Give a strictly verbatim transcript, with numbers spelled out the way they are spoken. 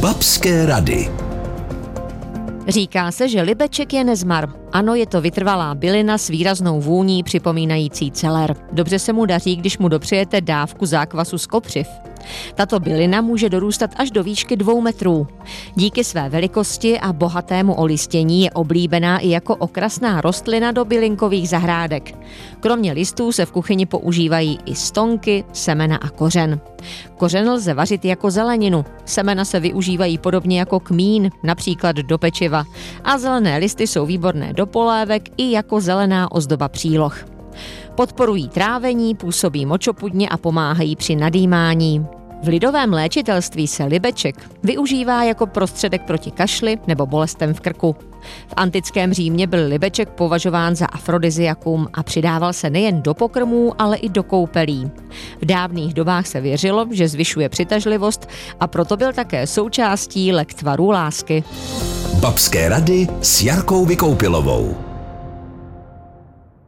Babské rady. Říká se, že libeček je nezmar. Ano, je to vytrvalá bylina s výraznou vůní připomínající celer. Dobře se mu daří, když mu dopřejete dávku zákvasu z kopřiv. Tato bylina může dorůstat až do výšky dvou metrů. Díky své velikosti a bohatému olistění je oblíbená i jako okrasná rostlina do bylinkových zahrádek. Kromě listů se v kuchyni používají i stonky, semena a kořen. Kořen lze vařit jako zeleninu, semena se využívají podobně jako kmín, například do pečiva, a zelené listy jsou výborné do polévek i jako zelená ozdoba příloh. Podporují trávení, působí močopudně a pomáhají při nadýmání. V lidovém léčitelství se libeček využívá jako prostředek proti kašli nebo bolestem v krku. V antickém Římě byl libeček považován za afrodiziakum a přidával se nejen do pokrmů, ale i do koupelí. V dávných dobách se věřilo, že zvyšuje přitažlivost, a proto byl také součástí lektvarů lásky. Babské rady s Jarkou Vykoupilovou.